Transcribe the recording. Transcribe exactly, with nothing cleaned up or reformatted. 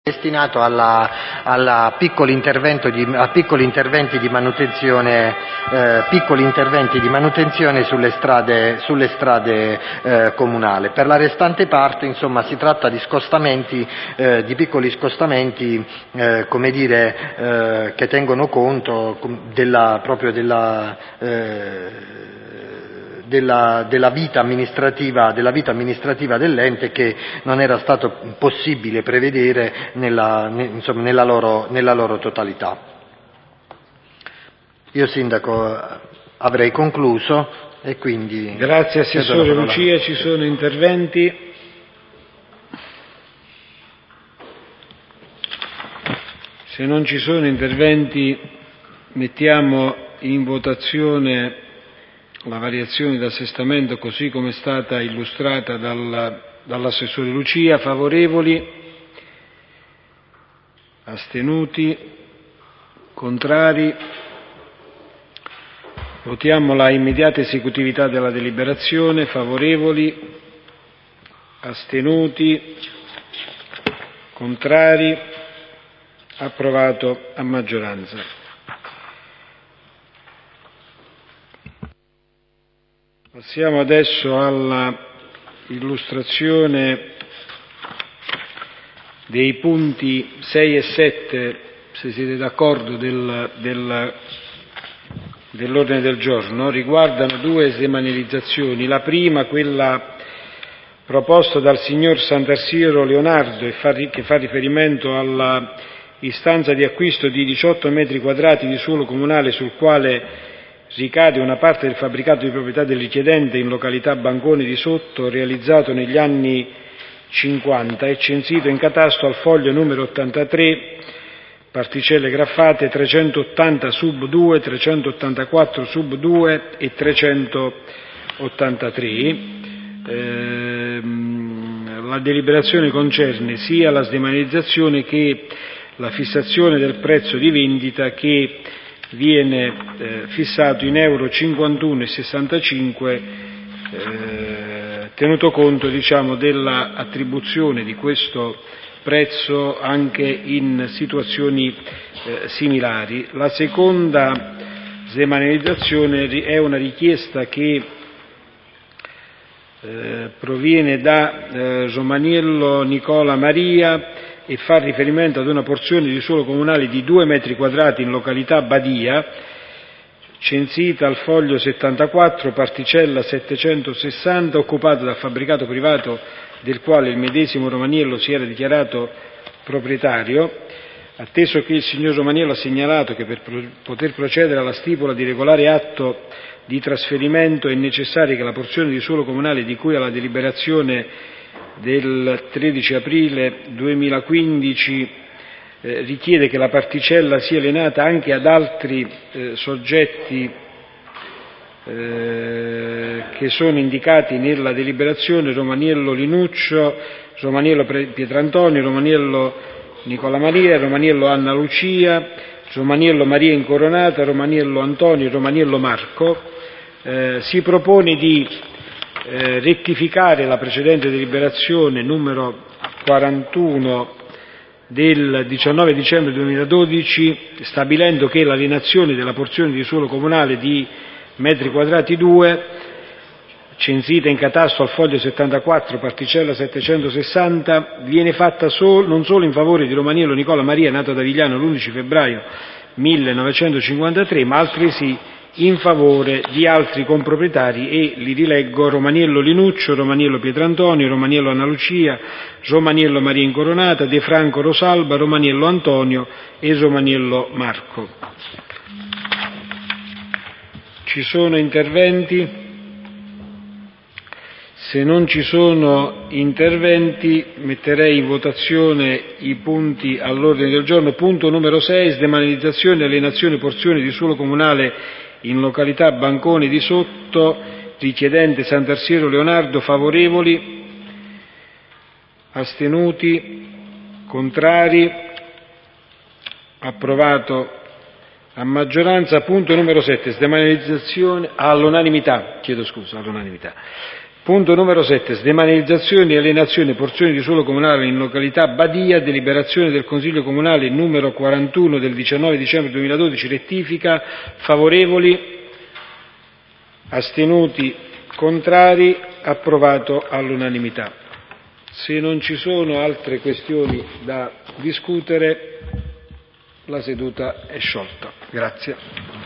destinato alla, alla piccoli, intervento di, a piccoli interventi di manutenzione, eh, piccoli interventi di manutenzione sulle strade, sulle strade eh, comunali. Per la restante parte, insomma, si tratta di scostamenti, eh, di piccoli scostamenti, eh, come dire, eh, che tengono conto della, proprio della eh, Della, della, vita amministrativa, della vita amministrativa dell'ente, che non era stato possibile prevedere nella, insomma, nella, loro, nella loro totalità. Io, Sindaco, avrei concluso e quindi... Grazie Assessore Lucia, ci sono interventi? Se non ci sono interventi, mettiamo in votazione la variazione d'assestamento così come è stata illustrata dal, dall'assessore Lucia. Favorevoli? Astenuti? Contrari? Votiamo la immediata esecutività della deliberazione. Favorevoli? Astenuti? Contrari? Approvato a maggioranza. Passiamo adesso alla illustrazione dei punti sei e sette, se siete d'accordo, del, del, dell'ordine del giorno. Riguardano due sdemanilizzazioni. La prima, quella proposta dal signor Santarsiero Leonardo, e fa, che fa riferimento alla istanza di acquisto di diciotto metri quadrati di suolo comunale sul quale ricade una parte del fabbricato di proprietà del richiedente in località Bancone di Sotto, realizzato negli anni cinquanta e censito in catasto al foglio numero ottantatré, particelle graffate trecentottanta sub due, trecentottantaquattro sub due e trecentottantatré. Ehm, la deliberazione concerne sia la sdemanizzazione che la fissazione del prezzo di vendita, che viene eh, fissato in euro cinquantuno virgola sessantacinque, eh, tenuto conto, diciamo, dell'attribuzione di questo prezzo anche in situazioni eh, similari. La seconda sdemanizzazione è una richiesta che eh, proviene da eh, Romaniello Nicola Maria e fa riferimento ad una porzione di suolo comunale di due metri quadrati in località Badia, censita al foglio settantaquattro, particella settecentosessanta, occupata dal fabbricato privato del quale il medesimo Romaniello si era dichiarato proprietario. Atteso che il signor Romaniello ha segnalato che per poter procedere alla stipula di regolare atto di trasferimento è necessario che la porzione di suolo comunale di cui alla deliberazione del tredici aprile duemilaquindici eh, richiede che la particella sia alienata anche ad altri eh, soggetti eh, che sono indicati nella deliberazione: Romaniello Linuccio, Romaniello Pietrantonio, Romaniello Nicola Maria, Romaniello Anna Lucia, Romaniello Maria Incoronata, Romaniello Antonio e Romaniello Marco. Eh, si propone di Eh, rettificare la precedente deliberazione numero quarantuno del diciannove dicembre duemiladodici, stabilendo che l'alienazione della porzione di suolo comunale di metri quadrati due, censita in catasto al foglio settantaquattro, particella settecentosessanta, viene fatta sol- non solo in favore di Romaniello Nicola Maria, nato ad Avigliano l'undici febbraio millenovecentocinquantatré, ma altresì in favore di altri comproprietari, e li rileggo: Romaniello Linuccio, Romaniello Pietrantonio, Romaniello Anna Lucia, Romaniello Maria Incoronata, De Franco Rosalba, Romaniello Antonio e Romaniello Marco. Ci sono interventi? Se non ci sono interventi, metterei in votazione i punti all'ordine del giorno. Punto numero sei, sdemanizzazione e alienazione porzioni di suolo comunale in località Bancone di Sotto, richiedente Santarsiero Leonardo. Favorevoli? Astenuti? Contrari? Approvato a maggioranza. Punto numero sette, sdemanizzazione all'unanimità, chiedo scusa, all'unanimità. Punto numero sette. Sdemanizzazione e alienazione porzioni di suolo comunale in località Badia, deliberazione del Consiglio Comunale numero quarantuno del diciannove dicembre duemiladodici, rettifica. Favorevoli? Astenuti? Contrari? Approvato all'unanimità. Se non ci sono altre questioni da discutere, la seduta è sciolta. Grazie.